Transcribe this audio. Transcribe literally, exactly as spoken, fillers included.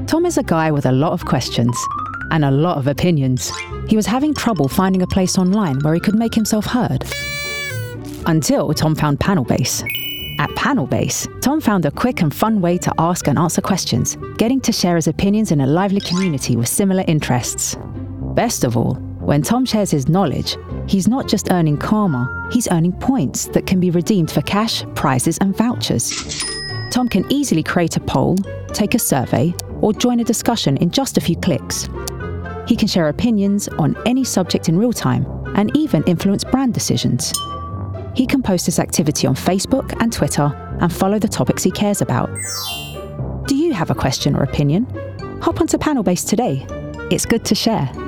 Tom is a guy with a lot of questions and a lot of opinions. He was having trouble finding a place online where he could make himself heard. Until Tom found Panelbase. At Panelbase, Tom found a quick and fun way to ask and answer questions, getting to share his opinions in a lively community with similar interests. Best of all, when Tom shares his knowledge, he's not just earning karma, he's earning points that can be redeemed for cash, prizes and vouchers. Tom can easily create a poll, take a survey, or join a discussion in just a few clicks. He can share opinions on any subject in real time and even influence brand decisions. He can post his activity on Facebook and Twitter and follow the topics he cares about. Do you have a question or opinion? Hop onto Panelbase today. It's good to share.